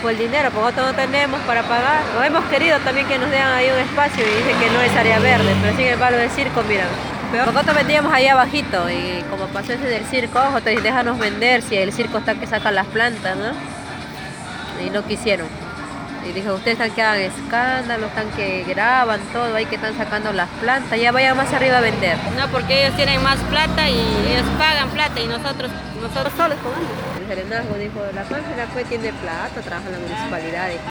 pues el dinero, porque nosotros no tenemos para pagar. Nos hemos querido también que nos den ahí un espacio y dicen que no es área verde, pero sin embargo el circo, mira. Nosotros vendíamos ahí abajito y como pasó ese del circo, nosotros déjanos vender si el circo está que saca las plantas, ¿no? Y no quisieron. Y dijo, ustedes están que hagan escándalo, están que graban todo, ahí que están sacando las plantas, ya vayan más arriba a vender. No, porque ellos tienen más plata y ellos pagan plata y nosotros solos con ellos. El serenazgo dijo, la página pues tiene plata, trabaja en la municipalidad.